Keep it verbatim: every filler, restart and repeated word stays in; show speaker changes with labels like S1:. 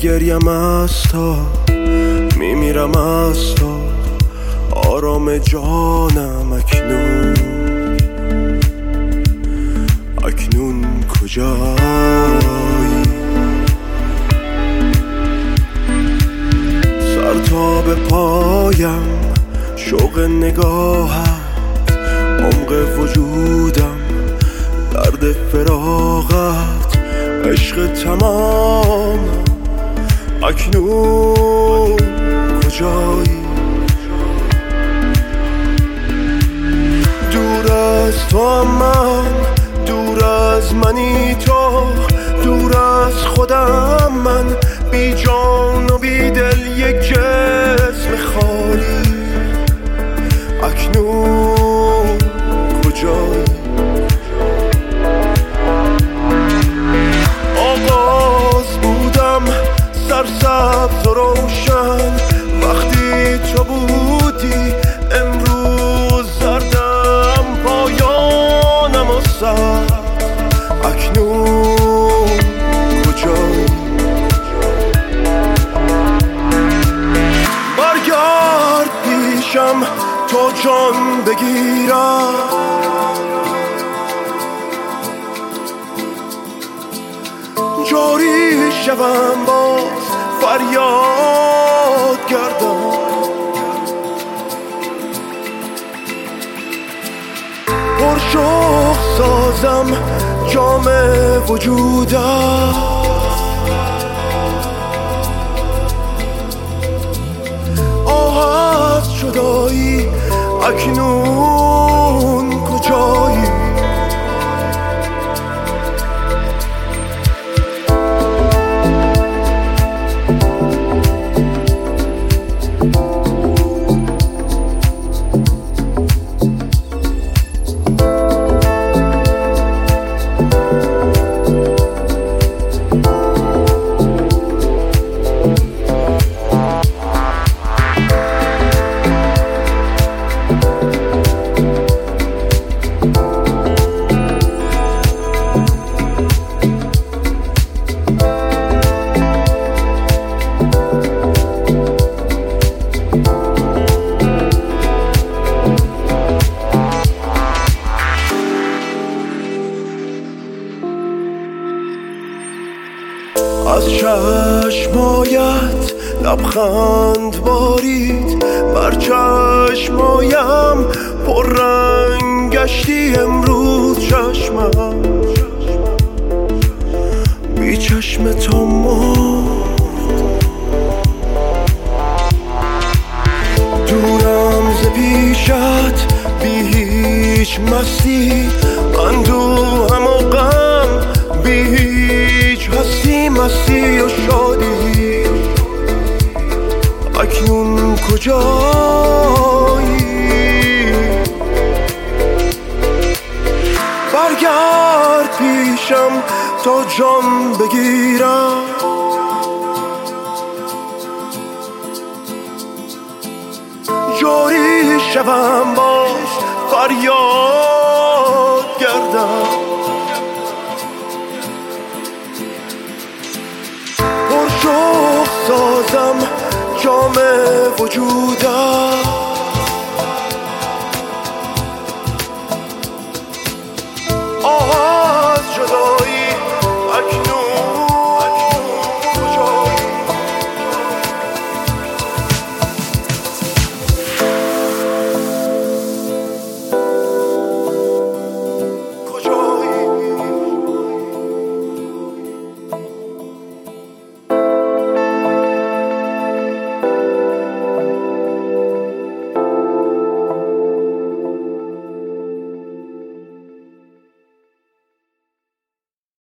S1: میگریم از تا میمیرم از تا آرام جانم اکنون اکنون کجایی؟ سر تا به پایم شوق نگاهت عمق وجودم درد فراغت عشق تمام اکنون کجایی؟ دور از تو هم من دور از منی تو دور از خودم من بی جان و بی دل یک جسم خالی اکنون کجایی؟ آغاز بودم سرسبز و روشن وقتی تو بودی امروز زردم پایانم و سر اکنون کجایی؟ برگرد پیشم تو جان بگیرم جاری شوم باز فریاد گردم پرشوق سازم جام وجودم آه از جدایی اکنون کجایی؟ از چشمایت لبخند بارید بر چشمایم پر رنگ گشتی امروز چشمم بی چشم تو مرد دورم ز پیشت بی هیچ مستی اندوهم و غم بی هیچ هستی مستی و شادی اکنون کجایی؟ برگرد پیشم تا جان بگیرم جاری شوم باز فریاد گردم پرشوق سازم جام وجودم